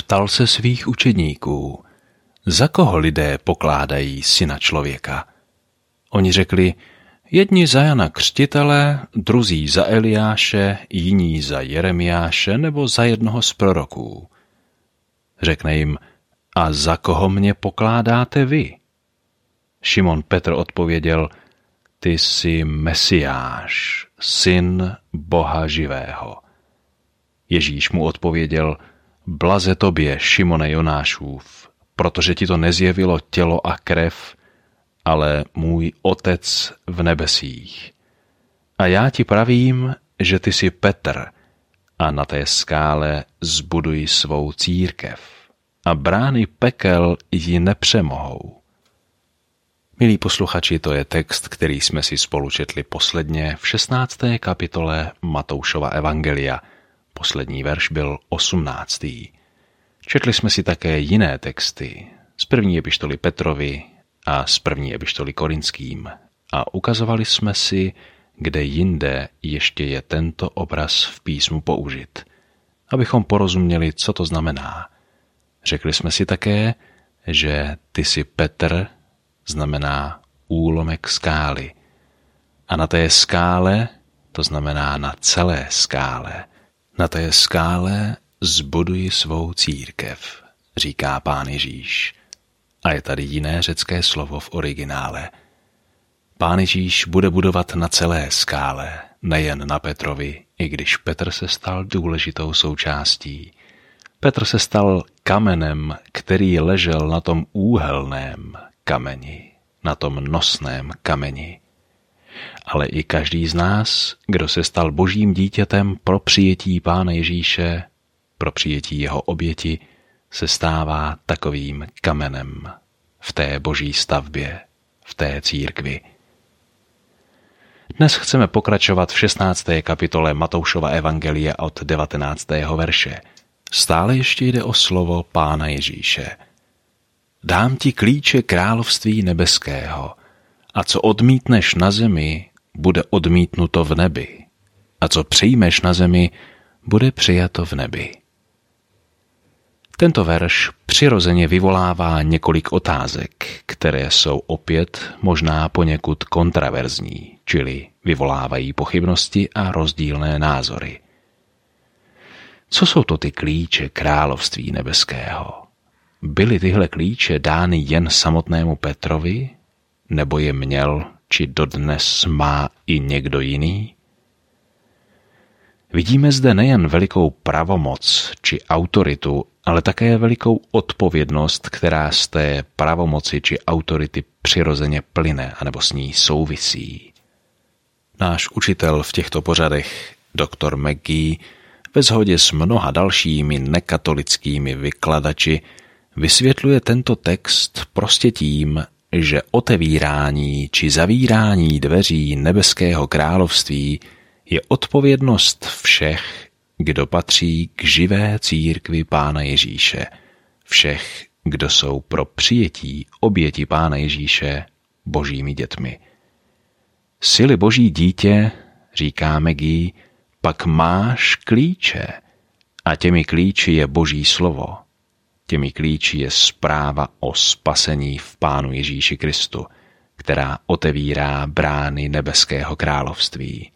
ptal se svých učedníků: za koho lidé pokládají Syna člověka? Oni řekli: jedni za Jana Křtitele, druzí za Eliáše, jiní za Jeremiáše nebo za jednoho z proroků. Řekne jim: a za koho mě pokládáte vy? Šimon Petr odpověděl: ty jsi Mesiáš, Syn Boha živého. Ježíš mu odpověděl: blaze tobě, Šimone Jonášův, protože ti to nezjevilo tělo a krev, ale můj Otec v nebesích. A já ti pravím, že ty jsi Petr, a na té skále zbuduj svou církev, a brány pekel ji nepřemohou. Milí posluchači, to je text, který jsme si spolu četli posledně v 16. kapitole Matoušova evangelia. Poslední verš byl 18. Četli jsme si také jiné texty z první epištoly Petrovi a z první epištoly Korinským a ukazovali jsme si, kde jinde ještě je tento obraz v písmu použit, abychom porozuměli, co to znamená. Řekli jsme si také, že ty jsi Petr znamená úlomek skály a na té skále, to znamená na celé skále, na té skále zbuduji svou církev, říká Pán Ježíš. A je tady jiné řecké slovo v originále. Pán Ježíš bude budovat na celé skále, nejen na Petrovi, i když Petr se stal důležitou součástí. Petr se stal kamenem, který ležel na tom úhelném kameni, na tom nosném kameni. Ale i každý z nás, kdo se stal božím dítětem pro přijetí Pána Ježíše, pro přijetí jeho oběti, se stává takovým kamenem v té boží stavbě, v té církvi. Dnes chceme pokračovat v 16. kapitole Matoušova evangelia od 19. verše. Stále ještě jde o slovo Pána Ježíše. Dám ti klíče království nebeského, a co odmítneš na zemi, bude odmítnuto v nebi, a co přijmeš na zemi, bude přijato v nebi. Tento verš přirozeně vyvolává několik otázek, které jsou opět možná poněkud kontraverzní, čili vyvolávají pochybnosti a rozdílné názory. Co jsou to ty klíče království nebeského? Byly tyhle klíče dány jen samotnému Petrovi, nebo je měl, či dodnes má i někdo jiný? Vidíme zde nejen velikou pravomoc či autoritu, ale také velikou odpovědnost, která z té pravomoci či autority přirozeně plyne anebo s ní souvisí. Náš učitel v těchto pořadech, doktor McGee, ve shodě s mnoha dalšími nekatolickými vykladači, vysvětluje tento text prostě tím, že otevírání či zavírání dveří nebeského království je odpovědnost všech, kdo patří k živé církvi Pána Ježíše, všech, kdo jsou pro přijetí oběti Pána Ježíše božími dětmi. Sily boží dítě, říká McGee, pak máš klíče a těmi klíči je boží slovo. Těmi klíči je zpráva o spasení v Pánu Ježíši Kristu, která otevírá brány nebeského království.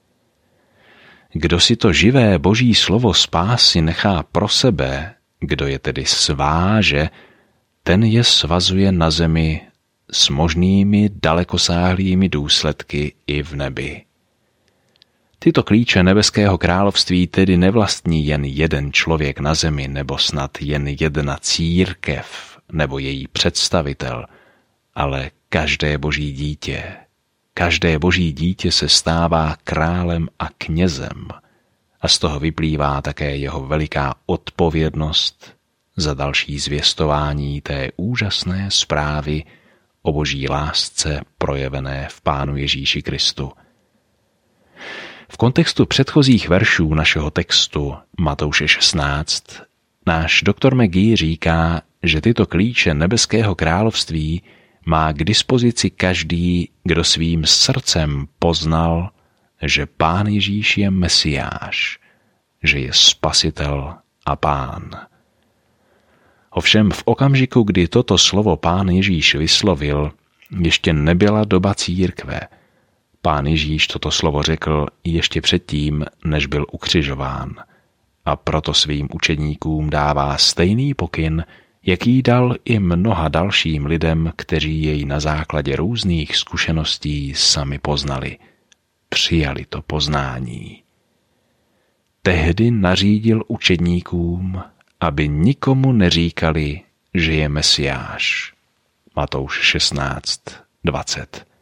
Kdo si to živé boží slovo spásy nechá pro sebe, kdo je tedy sváže, ten je svazuje na zemi s možnými dalekosáhlými důsledky i v nebi. Tyto klíče nebeského království tedy nevlastní jen jeden člověk na zemi, nebo snad jen jedna církev, nebo její představitel, ale každé boží dítě. Každé boží dítě se stává králem a knězem a z toho vyplývá také jeho veliká odpovědnost za další zvěstování té úžasné zprávy o boží lásce projevené v Pánu Ježíši Kristu. V kontextu předchozích veršů našeho textu Matouše 16 náš doktor McGee říká, že tyto klíče nebeského království má k dispozici každý, kdo svým srdcem poznal, že Pán Ježíš je Mesiáš, že je Spasitel a Pán. Ovšem v okamžiku, kdy toto slovo Pán Ježíš vyslovil, ještě nebyla doba církve. Pán Ježíš toto slovo řekl ještě předtím, než byl ukřižován. A proto svým učedníkům dává stejný pokyn, jaký dal i mnoha dalším lidem, kteří jej na základě různých zkušeností sami poznali. Přijali to poznání. Tehdy nařídil učedníkům, aby nikomu neříkali, že je Mesiáš. Matouš 16:20.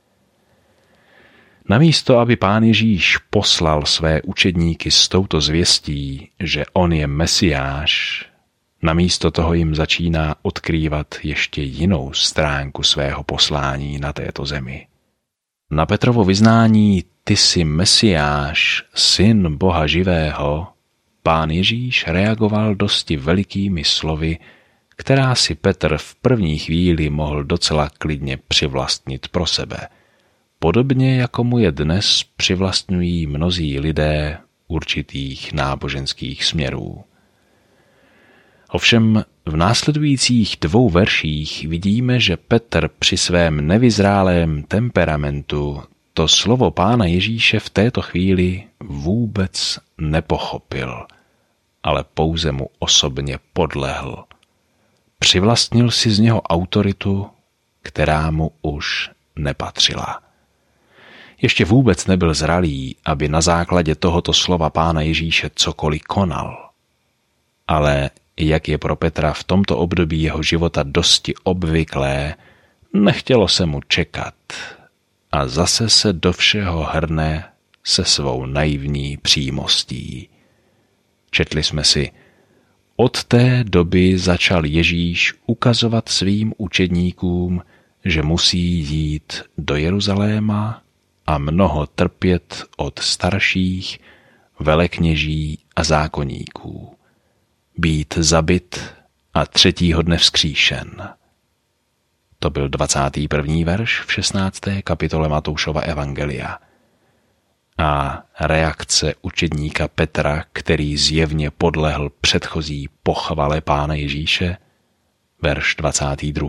Namísto, aby Pán Ježíš poslal své učedníky s touto zvěstí, že on je Mesiáš, namísto toho jim začíná odkrývat ještě jinou stránku svého poslání na této zemi. Na Petrovo vyznání ty jsi Mesiáš, syn Boha živého, Pán Ježíš reagoval dosti velikými slovy, která si Petr v první chvíli mohl docela klidně přivlastnit pro sebe. Podobně jako mu je dnes přivlastňují mnozí lidé určitých náboženských směrů. Ovšem v následujících 2 verších vidíme, že Petr při svém nevyzrálém temperamentu to slovo Pána Ježíše v této chvíli vůbec nepochopil, ale pouze mu osobně podlehl. Přivlastnil si z něho autoritu, která mu už nepatřila. Ještě vůbec nebyl zralý, aby na základě tohoto slova Pána Ježíše cokoliv konal. Ale jak je pro Petra v tomto období jeho života dosti obvyklé, nechtělo se mu čekat a zase se do všeho hrne se svou naivní přímostí. Četli jsme si, od té doby začal Ježíš ukazovat svým učedníkům, že musí jít do Jeruzaléma a mnoho trpět od starších, velekněží a zákonníků, být zabit a 3. dne vzkříšen. To byl 21. verš v 16. kapitole Matoušova evangelia. A reakce učedníka Petra, který zjevně podlehl předchozí pochvale Pána Ježíše, verš 22.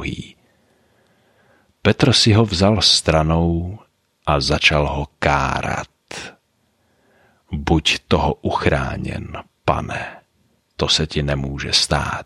Petr si ho vzal stranou a začal ho kárat. Buď toho uchráněn, Pane, to se ti nemůže stát.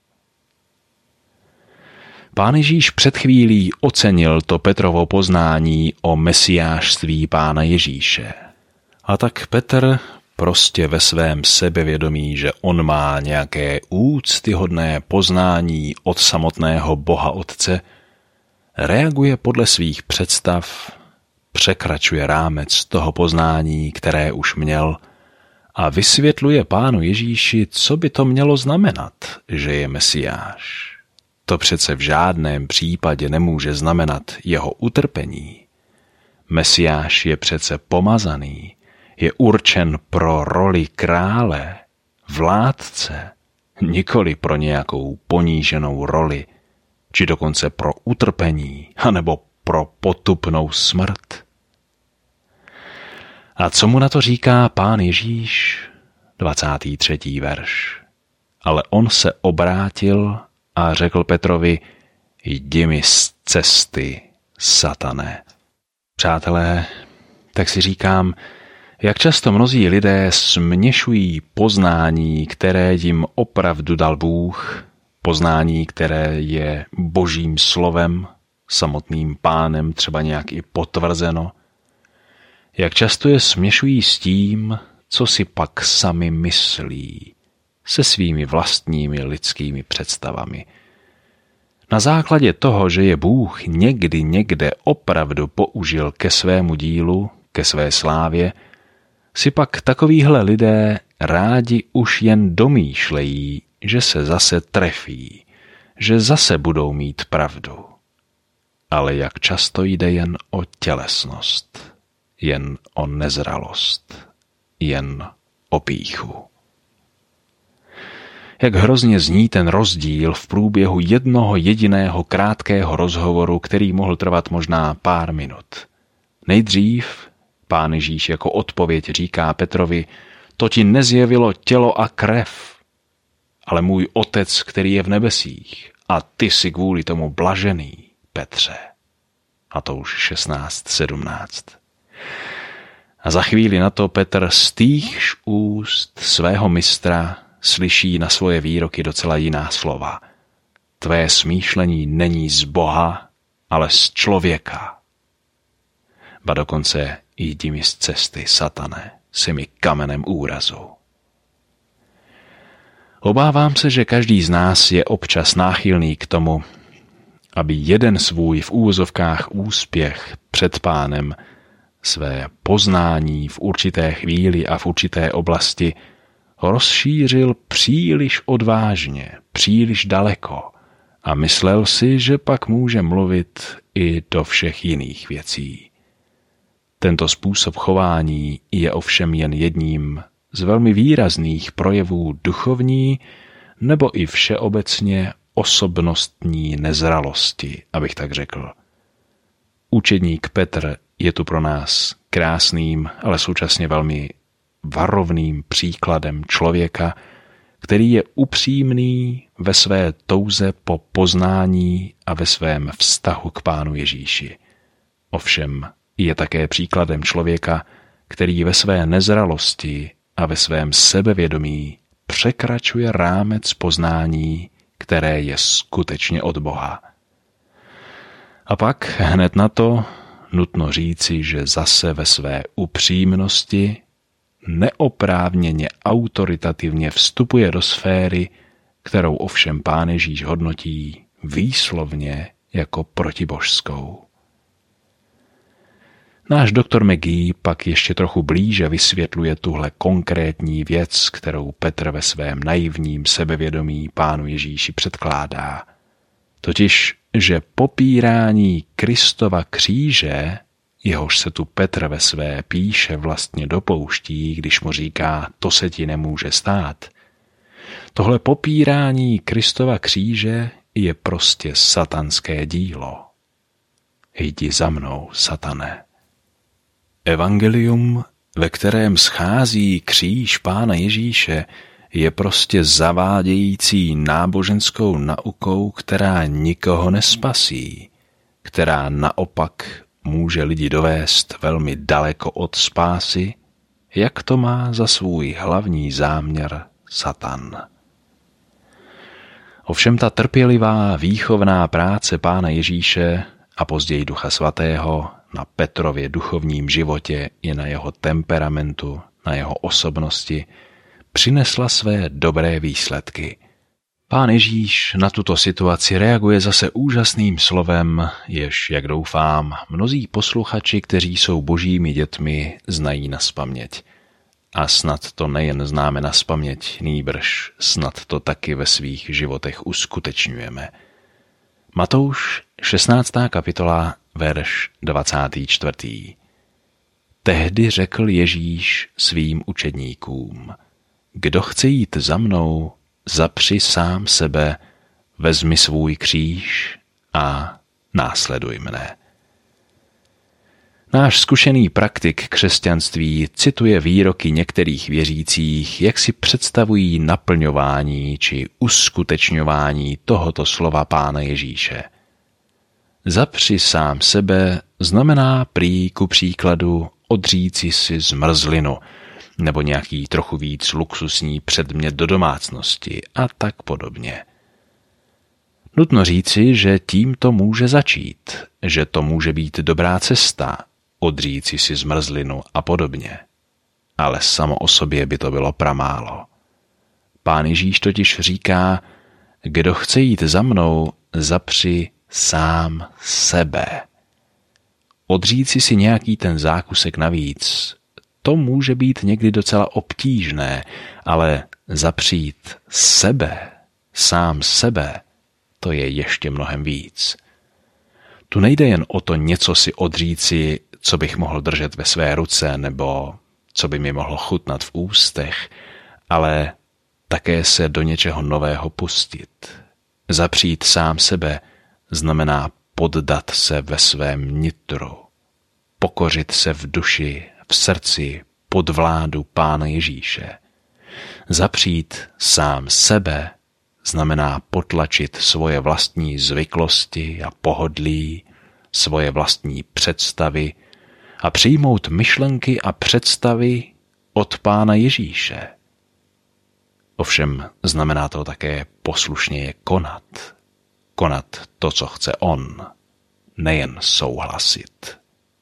Pán Ježíš před chvílí ocenil to Petrovo poznání o mesiášství Pána Ježíše. A tak Petr prostě ve svém sebevědomí, že on má nějaké úctyhodné poznání od samotného Boha Otce, reaguje podle svých představ, překračuje rámec toho poznání, které už měl, a vysvětluje Pánu Ježíši, co by to mělo znamenat, že je Mesiáš. To přece v žádném případě nemůže znamenat jeho utrpení. Mesiáš je přece pomazaný, je určen pro roli krále, vládce, nikoli pro nějakou poníženou roli, či dokonce pro utrpení, anebo pro potupnou smrt. A co mu na to říká Pán Ježíš? 23. verš. Ale on se obrátil a řekl Petrovi, jdi mi z cesty, satane. Přátelé, tak si říkám, jak často mnozí lidé směšují poznání, které jim opravdu dal Bůh, poznání, které je Božím slovem, samotným Pánem třeba nějak i potvrzeno, jak často je směšují s tím, co si pak sami myslí, se svými vlastními lidskými představami. Na základě toho, že je Bůh někdy někde opravdu použil ke svému dílu, ke své slávě, si pak takovýhle lidé rádi už jen domýšlejí, že se zase trefí, že zase budou mít pravdu. Ale jak často jde jen o tělesnost, jen o nezralost, jen o pýchu. Jak hrozně zní ten rozdíl v průběhu jednoho jediného krátkého rozhovoru, který mohl trvat možná pár minut. Nejdřív Pán Ježíš jako odpověď říká Petrovi, to ti nezjevilo tělo a krev, ale můj Otec, který je v nebesích, a ty jsi kvůli tomu blažený, Petře. Matouš 16:17. A za chvíli na to Petr z týchž úst svého mistra slyší na svoje výroky docela jiná slova. Tvé smýšlení není z Boha, ale z člověka. Ba dokonce jdi mi z cesty, satane, jsi mi kamenem úrazu. Obávám se, že každý z nás je občas náchylný k tomu, aby jeden svůj v úvozovkách úspěch před Pánem, své poznání v určité chvíli a v určité oblasti rozšířil příliš odvážně, příliš daleko a myslel si, že pak může mluvit i do všech jiných věcí. Tento způsob chování je ovšem jen jedním z velmi výrazných projevů duchovní nebo i všeobecně osobnostní nezralosti, abych tak řekl. Učedník Petr je tu pro nás krásným, ale současně velmi varovným příkladem člověka, který je upřímný ve své touze po poznání a ve svém vztahu k Pánu Ježíši. Ovšem je také příkladem člověka, který ve své nezralosti a ve svém sebevědomí překračuje rámec poznání, které je skutečně od Boha. A pak hned na to nutno říci, že zase ve své upřímnosti neoprávněně autoritativně vstupuje do sféry, kterou ovšem Pán Ježíš hodnotí výslovně jako protibožskou. Náš doktor McGee pak ještě trochu blíže vysvětluje tuhle konkrétní věc, kterou Petr ve svém naivním sebevědomí Pánu Ježíši předkládá. Totiž, že popírání Kristova kříže, jehož se tu Petr ve své píše vlastně dopouští, když mu říká, to se ti nemůže stát. Tohle popírání Kristova kříže je prostě satanské dílo. Jdi za mnou, satane. Evangelium, ve kterém schází kříž Pána Ježíše, je prostě zavádějící náboženskou naukou, která nikoho nespasí, která naopak může lidi dovést velmi daleko od spásy, jak to má za svůj hlavní záměr Satan. Ovšem ta trpělivá výchovná práce Pána Ježíše a později Ducha Svatého na Petrově duchovním životě i na jeho temperamentu, na jeho osobnosti, přinesla své dobré výsledky. Pán Ježíš na tuto situaci reaguje zase úžasným slovem, jež, jak doufám, mnozí posluchači, kteří jsou božími dětmi, znají nazpaměť. A snad to nejen známe nazpaměť, nýbrž snad to taky ve svých životech uskutečňujeme. Matouš, 16. kapitola, verš 24. Tehdy řekl Ježíš svým učedníkům: Kdo chce jít za mnou, zapři sám sebe, vezmi svůj kříž a následuj mne. Náš zkušený praktik křesťanství cituje výroky některých věřících, jak si představují naplňování či uskutečňování tohoto slova Pána Ježíše. Zapři sám sebe znamená prý ku příkladu odříci si zmrzlinu nebo nějaký trochu víc luxusní předmět do domácnosti a tak podobně. Nutno říci, že tím to může začít, že to může být dobrá cesta, odříci si zmrzlinu a podobně. Ale samo o sobě by to bylo pramálo. Pán Ježíš totiž říká, kdo chce jít za mnou, zapři sám sebe. Odříci si nějaký ten zákusek navíc, to může být někdy docela obtížné, ale zapřít sebe, sám sebe, to je ještě mnohem víc. Tu nejde jen o to něco si odříci, co bych mohl držet ve své ruce nebo co by mi mohlo chutnat v ústech, ale také se do něčeho nového pustit. Zapřít sám sebe znamená poddat se ve svém nitru, pokořit se v duši, v srdci pod vládu Pána Ježíše. Zapřít sám sebe znamená potlačit svoje vlastní zvyklosti a pohodlí, svoje vlastní představy a přijmout myšlenky a představy od Pána Ježíše. Ovšem znamená to také poslušně je konat. Konat to, co chce on, nejen souhlasit.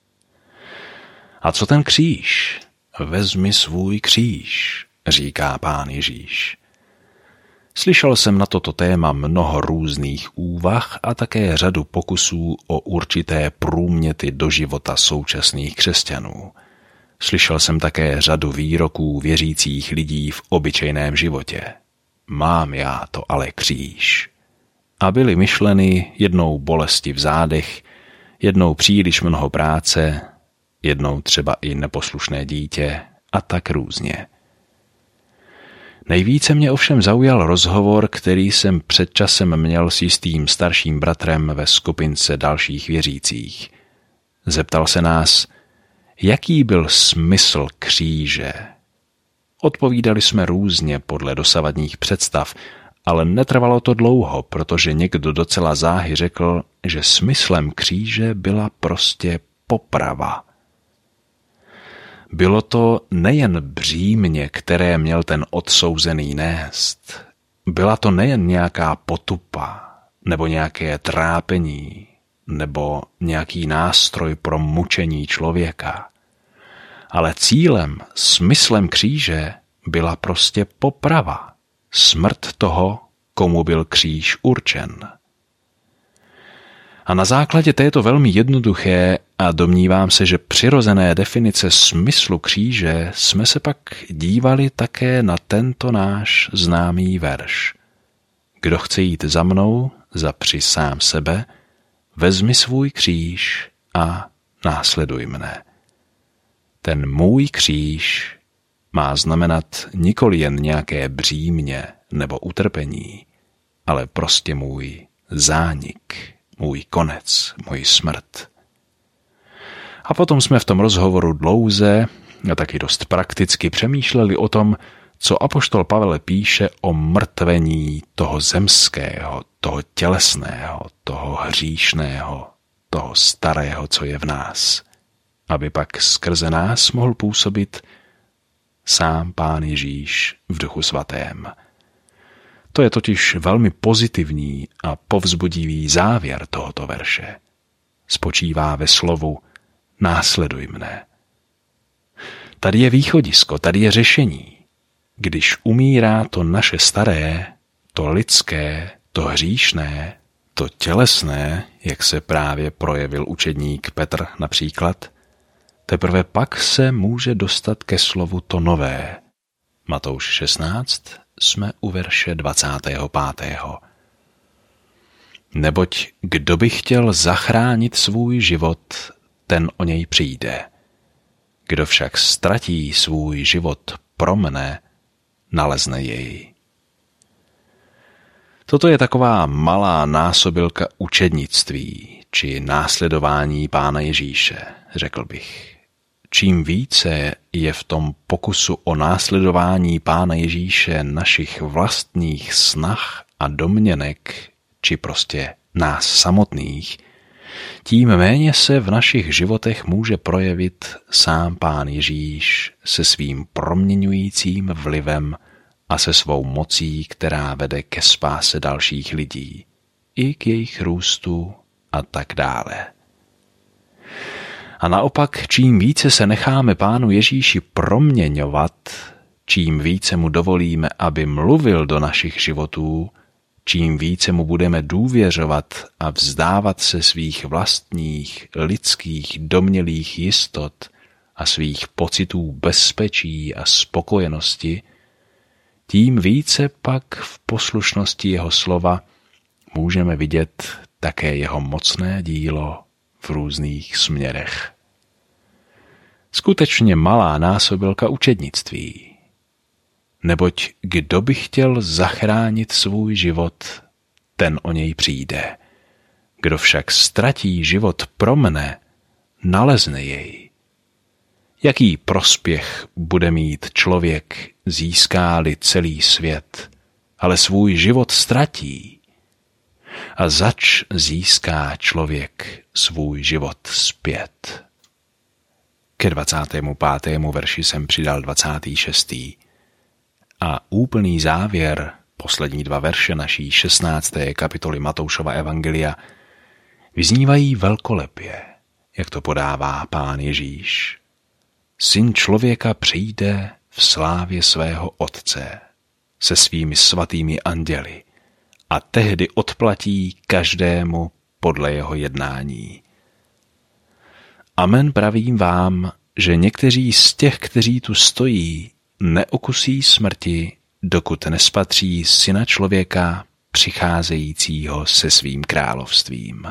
A co ten kříž? Vezmi svůj kříž, říká Pán Ježíš. Slyšel jsem na toto téma mnoho různých úvah a také řadu pokusů o určité průměty do života současných křesťanů. Slyšel jsem také řadu výroků věřících lidí v obyčejném životě. Mám já to ale kříž. A byly myšleny jednou bolesti v zádech, jednou příliš mnoho práce, jednou třeba i neposlušné dítě a tak různě. Nejvíce mě ovšem zaujal rozhovor, který jsem před časem měl s jistým starším bratrem ve skupince dalších věřících. Zeptal se nás, jaký byl smysl kříže. Odpovídali jsme různě podle dosavadních představ, ale netrvalo to dlouho, protože někdo docela záhy řekl, že smyslem kříže byla prostě poprava. Bylo to nejen břímě, které měl ten odsouzený nést. Byla to nejen nějaká potupa, nebo nějaké trápení, nebo nějaký nástroj pro mučení člověka. Ale cílem, smyslem kříže byla prostě poprava, smrt toho, komu byl kříž určen. A na základě této velmi jednoduché a domnívám se, že přirozené definice smyslu kříže jsme se pak dívali také na tento náš známý verš. Kdo chce jít za mnou, zapři sám sebe, vezmi svůj kříž a následuj mne. Ten můj kříž má znamenat nikoli jen nějaké břímě nebo utrpení, ale prostě můj zánik, můj konec, můj smrt. A potom jsme v tom rozhovoru dlouze a taky dost prakticky přemýšleli o tom, co apoštol Pavel píše o mrtvení toho zemského, toho tělesného, toho hříšného, toho starého, co je v nás, aby pak skrze nás mohl působit sám Pán Ježíš v Duchu Svatém. To je totiž velmi pozitivní a povzbudivý závěr tohoto verše. Spočívá ve slovu následuj mne. Tady je východisko, tady je řešení. Když umírá to naše staré, to lidské, to hříšné, to tělesné, jak se právě projevil učedník Petr například, teprve pak se může dostat ke slovu to nové. Matouš 16, jsme u verše 25. Neboť kdo by chtěl zachránit svůj život, ten o něj přijde. Kdo však ztratí svůj život pro mne, nalezne jej. Toto je taková malá násobilka učednictví či následování Pána Ježíše, řekl bych. Čím více je v tom pokusu o následování Pána Ježíše našich vlastních snah a domněnek, či prostě nás samotných, tím méně se v našich životech může projevit sám Pán Ježíš se svým proměňujícím vlivem a se svou mocí, která vede ke spáse dalších lidí, i k jejich růstu a tak dále. A naopak, čím více se necháme Pánu Ježíši proměňovat, čím více mu dovolíme, aby mluvil do našich životů, čím více mu budeme důvěřovat a vzdávat se svých vlastních, lidských, domnělých jistot a svých pocitů bezpečí a spokojenosti, tím více pak v poslušnosti jeho slova můžeme vidět také jeho mocné dílo v různých směrech. Skutečně malá násobilka učednictví. Neboť kdo by chtěl zachránit svůj život, ten o něj přijde. Kdo však ztratí život pro mne, nalezne jej. Jaký prospěch bude mít člověk, získá-li celý svět ale svůj život ztratí. A zač získá člověk svůj život zpět. Ke 25. verši jsem přidal 26. A úplný závěr, poslední 2 verše naší 16. kapitoly Matoušova evangelia, vyznívají velkolepě, jak to podává Pán Ježíš. Syn člověka přijde v slávě svého Otce se svými svatými anděli a tehdy odplatí každému podle jeho jednání. Amen, pravím vám, že někteří z těch, kteří tu stojí, neokusí smrti, dokud nespatří Syna člověka přicházejícího se svým královstvím.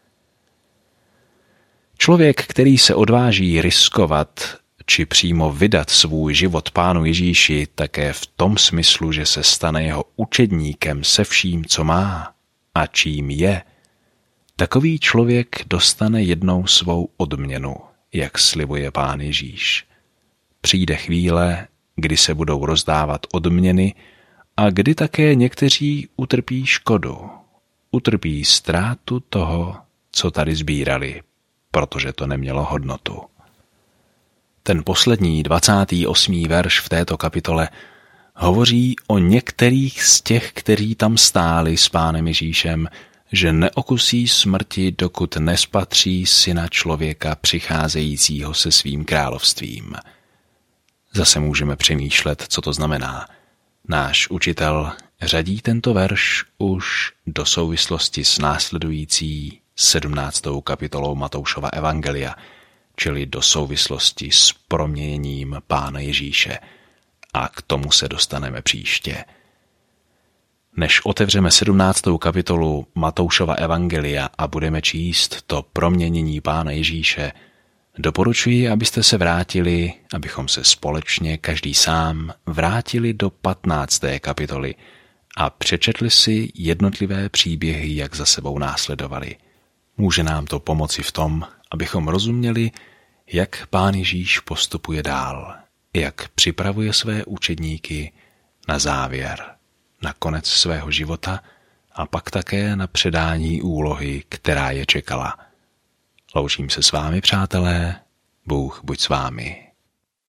Člověk, který se odváží riskovat či přímo vydat svůj život Pánu Ježíši také v tom smyslu, že se stane jeho učedníkem se vším, co má a čím je, takový člověk dostane jednou svou odměnu, jak slibuje Pán Ježíš. Přijde chvíle, kdy se budou rozdávat odměny a kdy také někteří utrpí škodu, utrpí ztrátu toho, co tady sbírali, protože to nemělo hodnotu. Ten poslední 28. verš v této kapitole hovoří o některých z těch, kteří tam stáli s Pánem Ježíšem, že neokusí smrti, dokud nespatří Syna člověka přicházejícího se svým královstvím. Zase můžeme přemýšlet, co to znamená. Náš učitel řadí tento verš už do souvislosti s následující 17. kapitolou Matoušova evangelia, čili do souvislosti s proměněním Pána Ježíše. A k tomu se dostaneme příště. Než otevřeme 17. kapitolu Matoušova evangelia a budeme číst to proměnění Pána Ježíše, doporučuji, abyste se vrátili, abychom se společně, každý sám, vrátili do 15. kapitoly a přečetli si jednotlivé příběhy, jak za sebou následovali. Může nám to pomoci v tom, abychom rozuměli, jak Pán Ježíš postupuje dál, jak připravuje své učedníky na závěr, na konec svého života a pak také na předání úlohy, která je čekala. Loučím se s vámi, přátelé, Bůh buď s vámi.